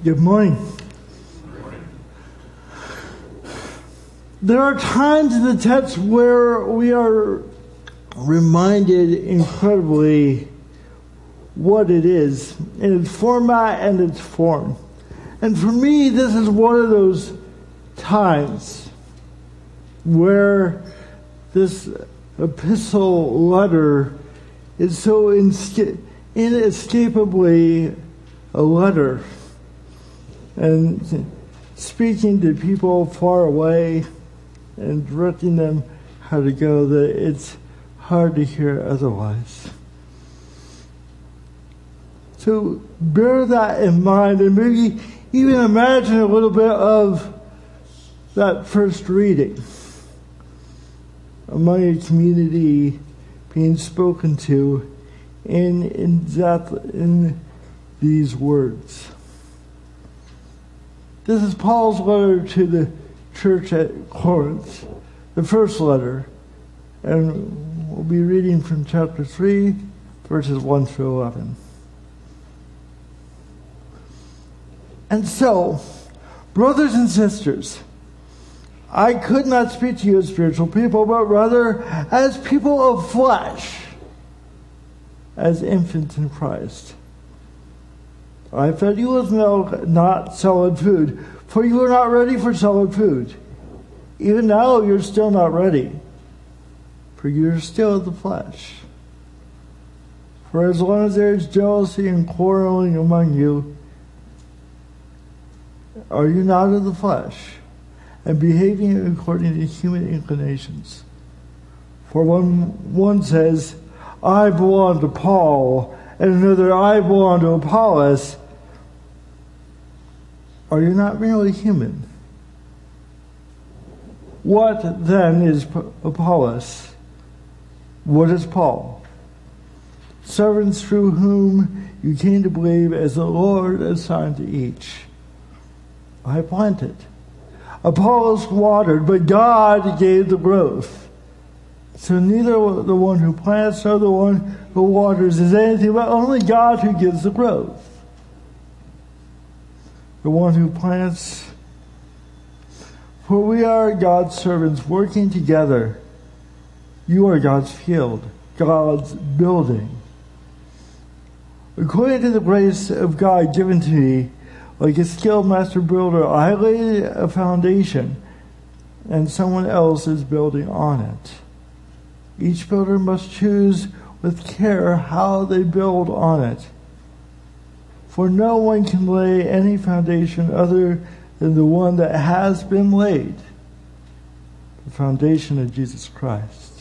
Good morning. There are times in the text where we are reminded incredibly what it is in its format and its form. And for me, this is one of those times where this epistle letter is so inescapably a letter. And speaking to people far away and directing them how to go, that it's hard to hear otherwise. So bear that in mind and maybe even imagine a little bit of that first reading among a community being spoken to in these words. This is Paul's letter to the church at Corinth, the first letter, and we'll be reading from chapter 3, verses 1 through 11. And so, brothers and sisters, I could not speak to you as spiritual people, but rather as people of flesh, as infants in Christ. I fed you with milk, not solid food, for you are not ready for solid food. Even now you're still not ready, for you're still of the flesh. For as long as there is jealousy and quarreling among you, are you not of the flesh, and behaving according to human inclinations? For when one says, I belong to Paul, and another, I belong to Apollos, are you not merely human? What then is Apollos? What is Paul? Servants through whom you came to believe as the Lord assigned to each. I planted. Apollos watered, but God gave the growth. So neither the one who plants nor the one who waters is anything, but only God who gives the growth. The one who plants, for we are God's servants working together. You are God's field, God's building. According to the grace of God given to me, like a skilled master builder, I laid a foundation, and someone else is building on it. Each builder must choose with care how they build on it. For no one can lay any foundation other than the one that has been laid, the foundation of Jesus Christ.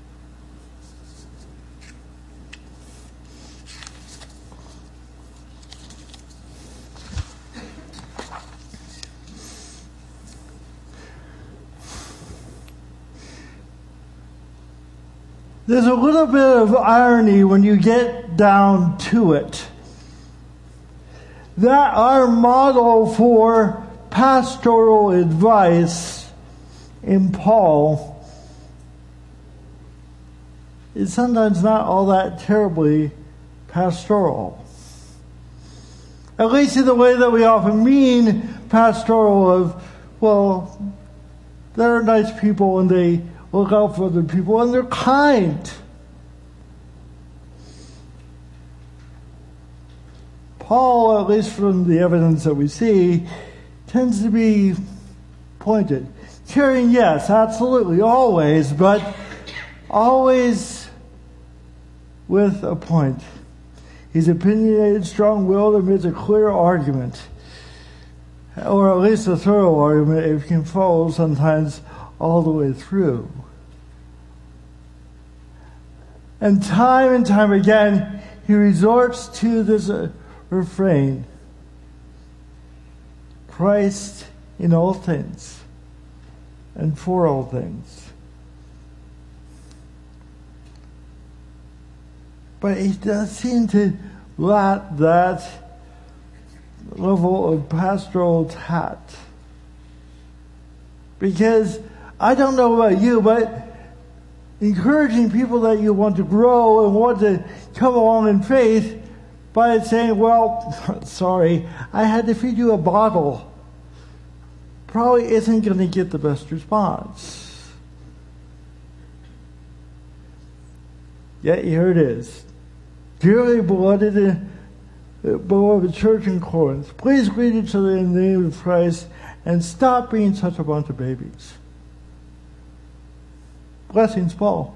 There's a little bit of irony when you get down to it, that our model for pastoral advice in Paul is sometimes not all that terribly pastoral. At least in the way that we often mean pastoral of, well, they're nice people and they look out for other people and they're kind. Paul, at least from the evidence that we see, tends to be pointed. Caring, yes, absolutely, always, but always with a point. He's opinionated, strong-willed, and makes a clear argument, or at least a thorough argument if you can follow sometimes all the way through. And time again, he resorts to this refrain: Christ in all things and for all things. But he does seem to lack that level of pastoral tact. Because I don't know about you, but encouraging people that you want to grow and want to come along in faith by saying, well, sorry, I had to feed you a bottle, probably isn't going to get the best response. Yet here it is. Dearly beloved church in Corinth, please greet each other in the name of Christ and stop being such a bunch of babies. Blessings, Paul.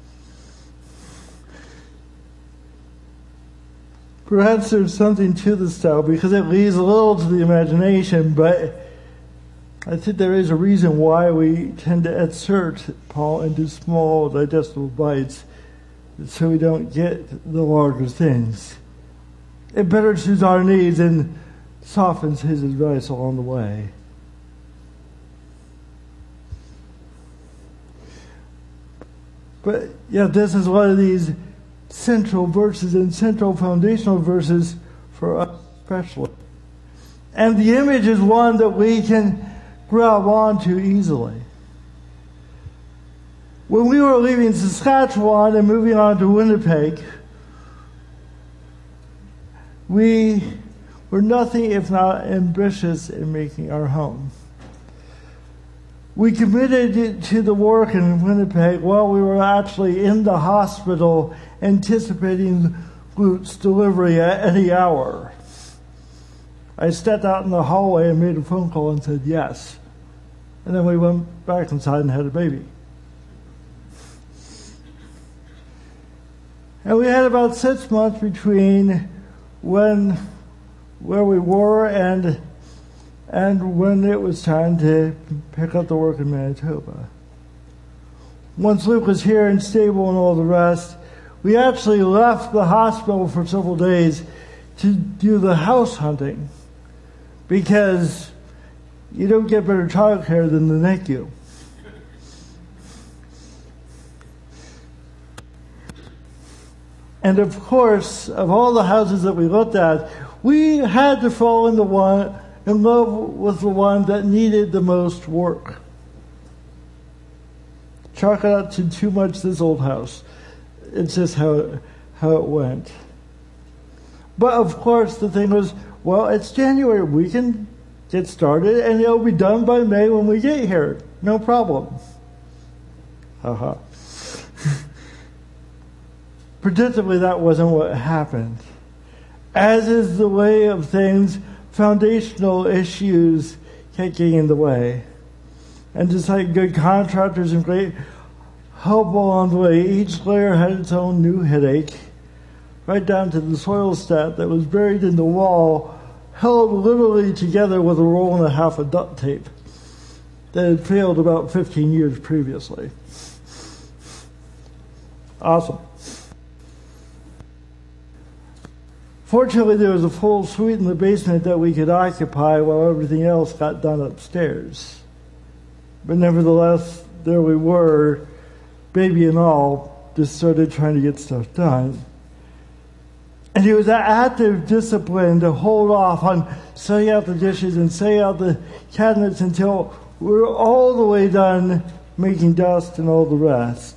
Perhaps there's something to this style because it leaves a little to the imagination, but I think there is a reason why we tend to insert Paul into small, digestible bites so we don't get the larger things. It better suits our needs and softens his advice along the way. But yeah, this is one of these central verses and central foundational verses for us especially. And the image is one that we can grab onto easily. When we were leaving Saskatchewan and moving on to Winnipeg, we were nothing if not ambitious in making our home. We committed to the work in Winnipeg while we were actually in the hospital anticipating Luke's delivery at any hour. I stepped out in the hallway and made a phone call and said yes. And then we went back inside and had a baby. And we had about 6 months between where we were and when it was time to pick up the work in Manitoba. Once Luke was here and stable and all the rest, we actually left the hospital for several days to do the house hunting because you don't get better child care than the NICU. And of course, of all the houses that we looked at, we had to fall in love with the one that needed the most work. Chalk it up to too much this old house. It's just how it went. But of course, the thing was, well, it's January. We can get started, and it'll be done by May when we get here. No problem. Haha. Predictably, that wasn't what happened. As is the way of things, foundational issues kept getting in the way. And just like good contractors and great help along the way, each layer had its own new headache, right down to the soil stat that was buried in the wall, held literally together with a roll and a half of duct tape that had failed about 15 years previously. Awesome. Fortunately, there was a full suite in the basement that we could occupy while everything else got done upstairs. But nevertheless, there we were, baby and all, just started trying to get stuff done. And it was that active discipline to hold off on setting out the dishes and setting out the cabinets until we were all the way done making dust and all the rest.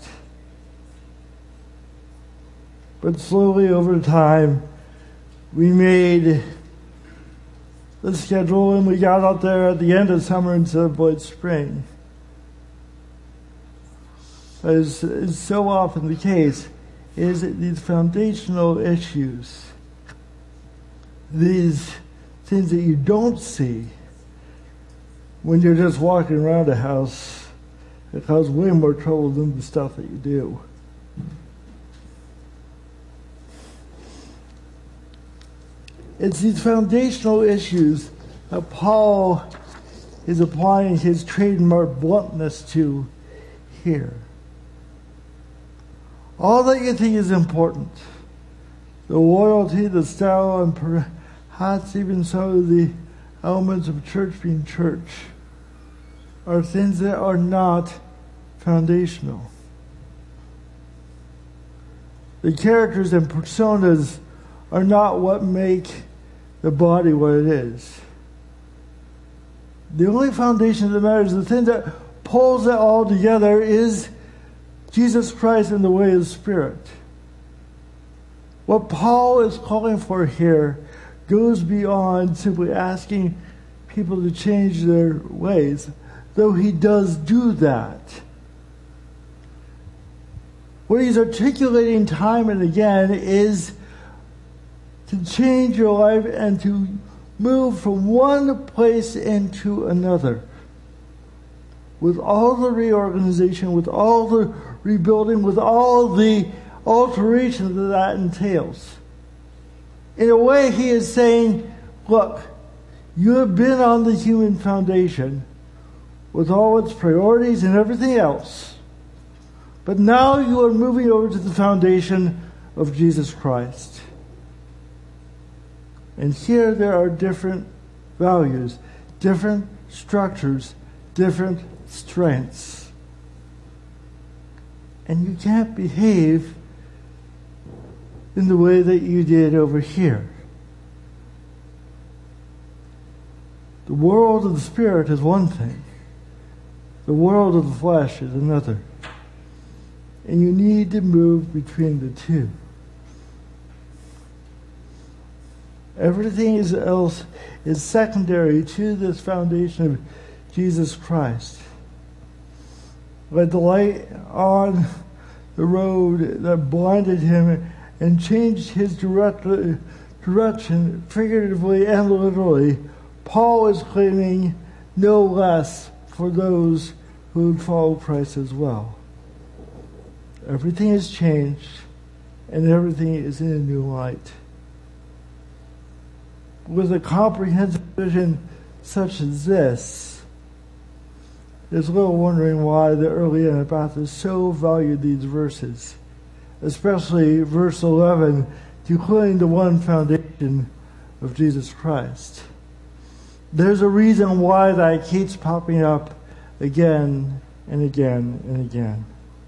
But slowly over time, we made the schedule and we got out there at the end of summer instead of late spring. As is so often the case, is these foundational issues, these things that you don't see when you're just walking around a house, that cause way more trouble than the stuff that you do. It's these foundational issues that Paul is applying his trademark bluntness to here. All that you think is important, the loyalty, the style, and perhaps even some of the elements of church being church, are things that are not foundational. The characters and personas are not what make the body what it is. The only foundation that matters, the thing that pulls it all together, is Jesus Christ and the way of the Spirit. What Paul is calling for here goes beyond simply asking people to change their ways, though he does do that. What he's articulating time and again is to change your life and to move from one place into another. With all the reorganization, with all the rebuilding, with all the alteration that entails. In a way, he is saying, look, you have been on the human foundation with all its priorities and everything else. But now you are moving over to the foundation of Jesus Christ. And here there are different values, different structures, different strengths. And you can't behave in the way that you did over here. The world of the Spirit is one thing. The world of the flesh is another. And you need to move between the two. Everything else is secondary to this foundation of Jesus Christ. Like the light on the road that blinded him and changed his direction, figuratively and literally, Paul is claiming no less for those who would follow Christ as well. Everything has changed, and everything is in a new light. With a comprehensive vision such as this, there's little wondering why the early Anabaptists so valued these verses, especially verse 11, declaring the one foundation of Jesus Christ. There's a reason why that keeps popping up again and again and again.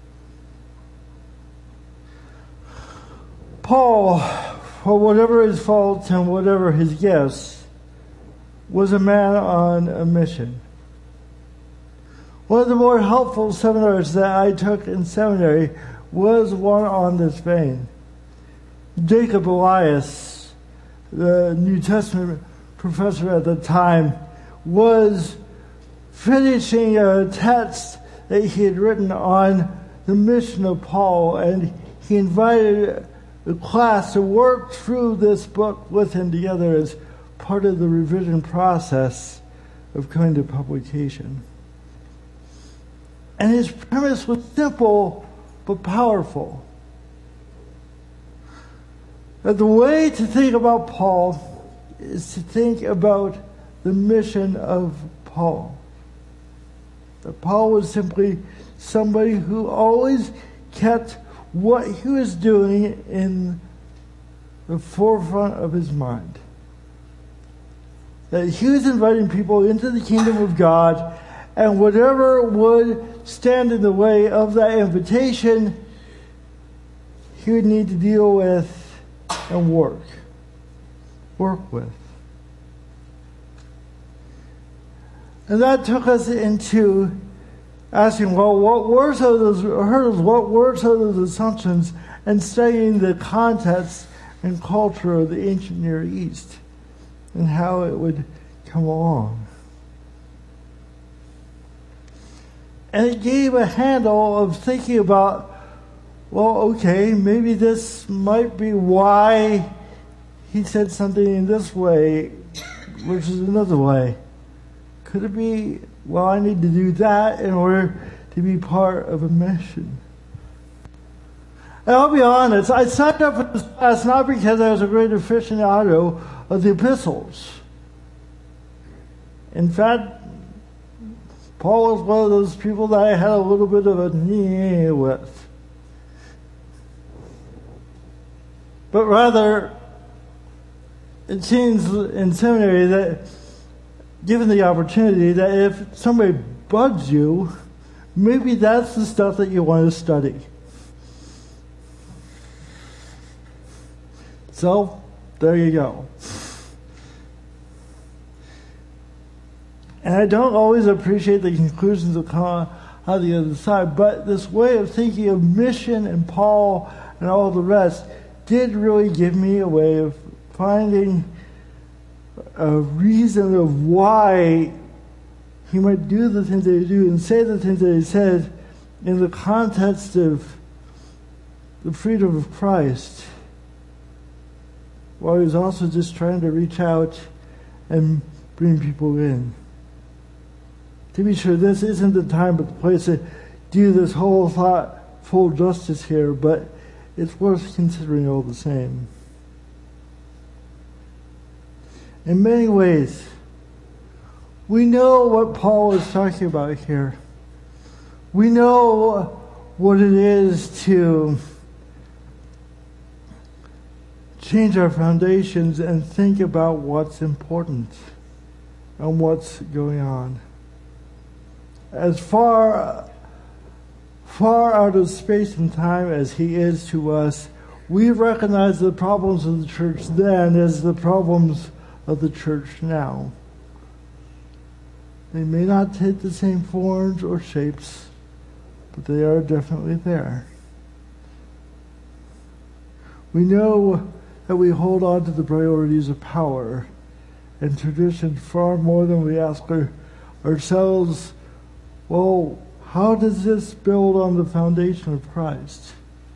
Paul, for whatever his faults and whatever his gifts, was a man on a mission. One of the more helpful seminars that I took in seminary was one on this vein. Jacob Elias, the New Testament professor at the time, was finishing a text that he had written on the mission of Paul, and he invited the class to work through this book with him together as part of the revision process of coming to publication. And his premise was simple but powerful. That the way to think about Paul is to think about the mission of Paul. That Paul was simply somebody who always kept what he was doing in the forefront of his mind. That he was inviting people into the kingdom of God, and whatever would stand in the way of that invitation, he would need to deal with and work with. And that took us into asking, well, what were some of those hurdles, what were some of those assumptions, and studying the context and culture of the ancient Near East and how it would come along. And it gave a handle of thinking about, well, okay, maybe this might be why he said something in this way versus another way. Could it be, well, I need to do that in order to be part of a mission? And I'll be honest, I signed up for this class not because I was a great aficionado of the epistles. In fact, Paul was one of those people that I had a little bit of a knee with. But rather, it seems in seminary that, given the opportunity, that if somebody bugs you, maybe that's the stuff that you want to study. So, there you go. And I don't always appreciate the conclusions that come on the other side, but this way of thinking of mission and Paul and all the rest did really give me a way of finding a reason of why he might do the things that he do and say the things that he said in the context of the freedom of Christ, while he's also just trying to reach out and bring people in. To be sure, this isn't the time but the place to do this whole thought full justice here, but it's worth considering all the same. In many ways, we know what Paul is talking about here. We know what it is to change our foundations and think about what's important and what's going on. As far out of space and time as he is to us, we recognize the problems of the church then as the problems of the church now. They may not take the same forms or shapes, but they are definitely there. We know that we hold on to the priorities of power and tradition far more than we ask ourselves, well, how does this build on the foundation of Christ?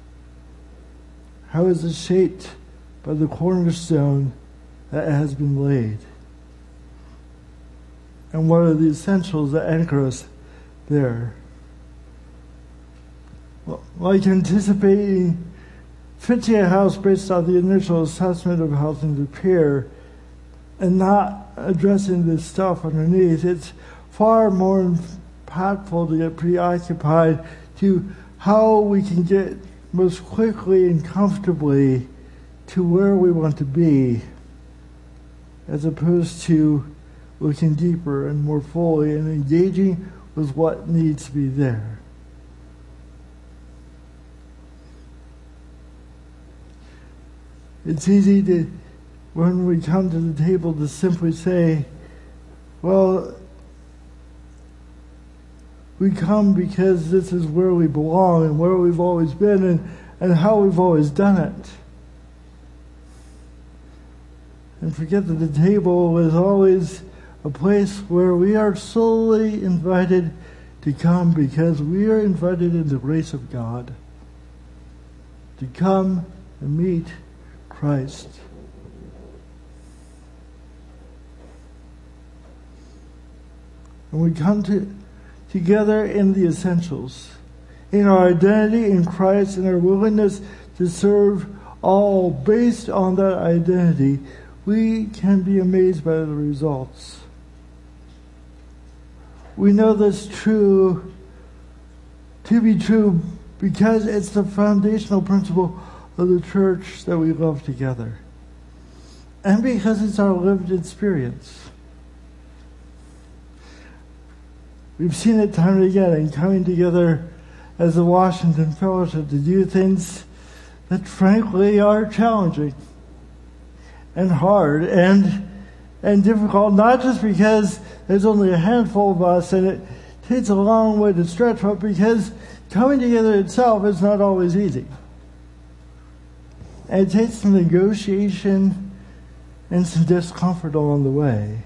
How is it shaped by the cornerstone that has been laid? And what are the essentials that anchor us there? Well, like anticipating fitting a house based on the initial assessment of how things appear and not addressing this stuff underneath, it's far more impactful to get preoccupied to how we can get most quickly and comfortably to where we want to be, as opposed to looking deeper and more fully and engaging with what needs to be there. It's easy to, when we come to the table, to simply say, well, we come because this is where we belong and where we've always been and how we've always done it. And forget that the table is always a place where we are solely invited to come because we are invited in the grace of God to come and meet Christ. And we come together in the essentials, in our identity in Christ and our willingness to serve all based on that identity. We can be amazed by the results. We know this to be true because it's the foundational principle of the church that we love together. And because it's our lived experience. We've seen it time and again in coming together as the Washington Fellowship to do things that frankly are challenging and hard and difficult, not just because there's only a handful of us and it takes a long way to stretch, but because coming together itself is not always easy. And it takes some negotiation and some discomfort along the way.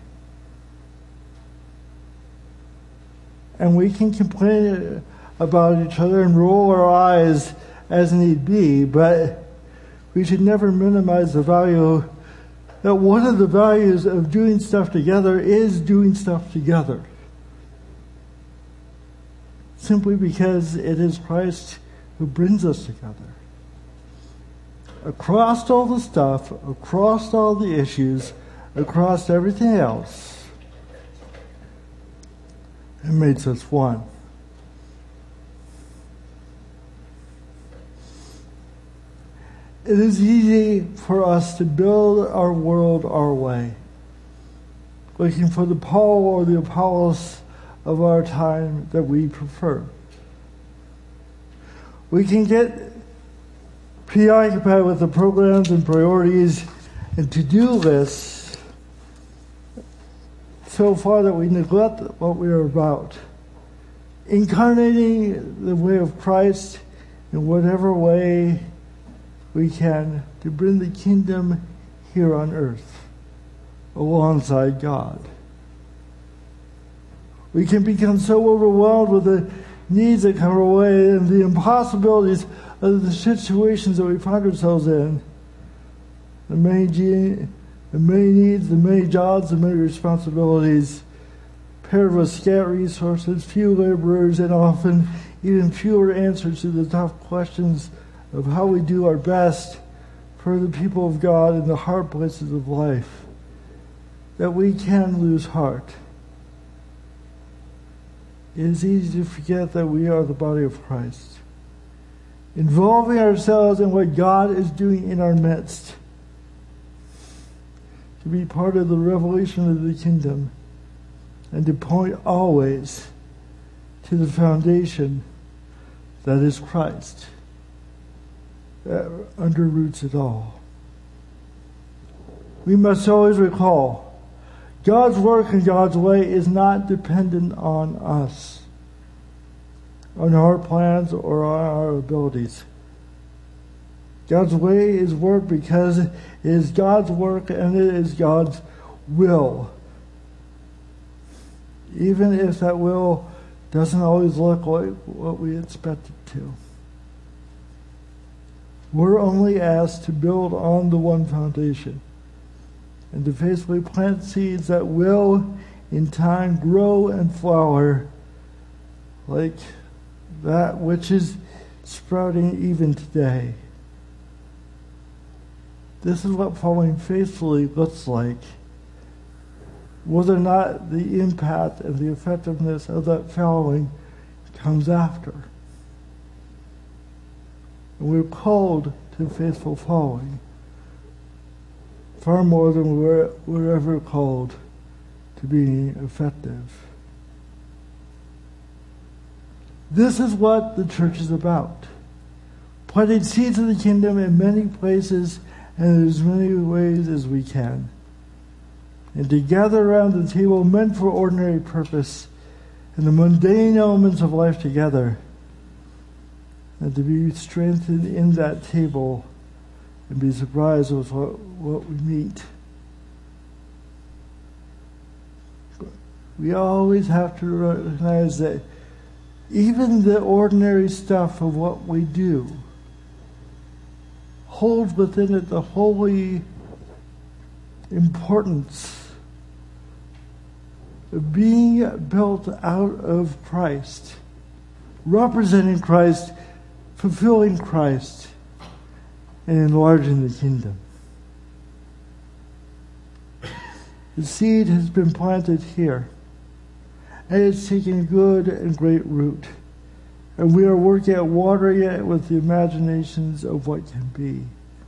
And we can complain about each other and roll our eyes as need be, but we should never minimize the value that one of the values of doing stuff together is doing stuff together. Simply because it is Christ who brings us together. Across all the stuff, across all the issues, across everything else, it makes us one. It is easy for us to build our world our way, looking for the Paul or the Apollos of our time that we prefer. We can get preoccupied with the programs and priorities and to-do lists so far that we neglect what we are about. Incarnating the way of Christ in whatever way we can to bring the kingdom here on earth alongside God. We can become so overwhelmed with the needs that come our way and the impossibilities of the situations that we find ourselves in. The many needs, the many jobs, the many responsibilities, paired with scant resources, few laborers, and often even fewer answers to the tough questions of how we do our best for the people of God in the hard places of life, that we can lose heart. It is easy to forget that we are the body of Christ, involving ourselves in what God is doing in our midst, to be part of the revelation of the kingdom, and to point always to the foundation that is Christ, that underroots it all. We must always recall God's work and God's way is not dependent on us, on our plans or on our abilities. God's way is work because it is God's work and it is God's will. Even if that will doesn't always look like what we expect it to. We're only asked to build on the one foundation and to faithfully plant seeds that will, in time, grow and flower like that which is sprouting even today. This is what following faithfully looks like, whether or not the impact and the effectiveness of that following comes after. And we're called to faithful following, far more than we're ever called to being effective. This is what the church is about. Planting seeds of the kingdom in many places and in as many ways as we can. And to gather around the table meant for ordinary purpose and the mundane elements of life together. And to be strengthened in that table and be surprised with what we meet. We always have to recognize that even the ordinary stuff of what we do holds within it the holy importance of being built out of Christ, representing Christ, fulfilling Christ, and enlarging the kingdom. The seed has been planted here, and it's taken good and great root. And we are working at watering it with the imaginations of what can be.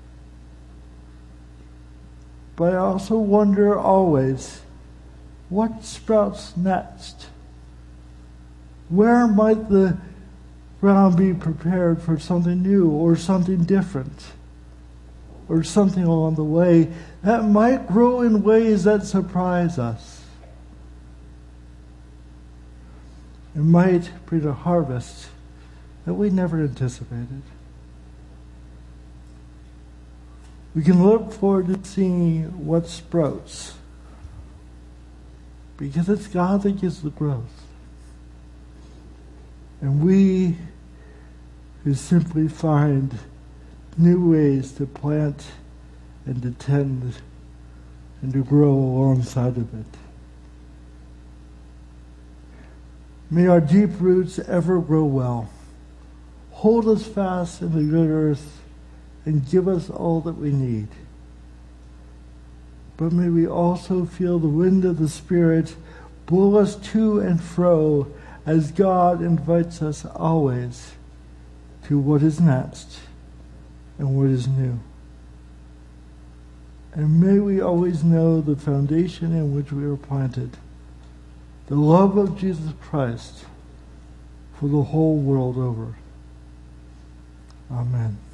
But I also wonder always, what sprouts next? Where might the ground be prepared for something new or something different? Or something along the way that might grow in ways that surprise us. It might bring a harvest that we never anticipated. We can look forward to seeing what sprouts, because it's God that gives the growth. And we who simply find new ways to plant and to tend and to grow alongside of it. May our deep roots ever grow well, hold us fast in the good earth, and give us all that we need. But may we also feel the wind of the Spirit blow us to and fro as God invites us always to what is next and what is new. And may we always know the foundation in which we are planted, the love of Jesus Christ for the whole world over. Amen.